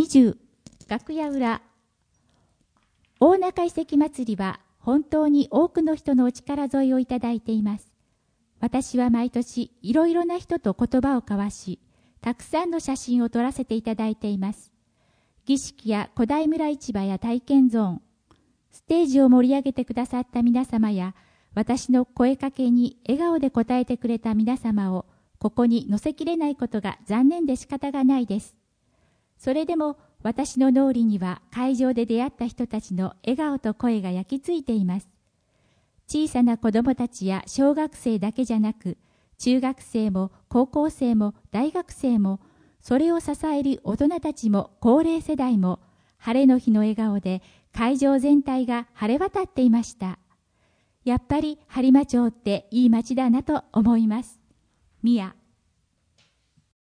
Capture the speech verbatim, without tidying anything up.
にじゅう楽屋裏。大中遺跡祭りは本当に多くの人のお力添えをいただいています。私は毎年いろいろな人と言葉を交わし、たくさんの写真を撮らせていただいています。儀式や古代村市場や体験ゾーン、ステージを盛り上げてくださった皆様や、私の声かけに笑顔で応えてくれた皆様をここに載せきれないことが残念で仕方がないです。それでも私の脳裏には会場で出会った人たちの笑顔と声が焼き付いています。小さな子供たちや小学生だけじゃなく、中学生も高校生も大学生も、それを支える大人たちも高齢世代も、晴れの日の笑顔で会場全体が晴れ渡っていました。やっぱり播磨町っていい町だなと思います。ミヤ。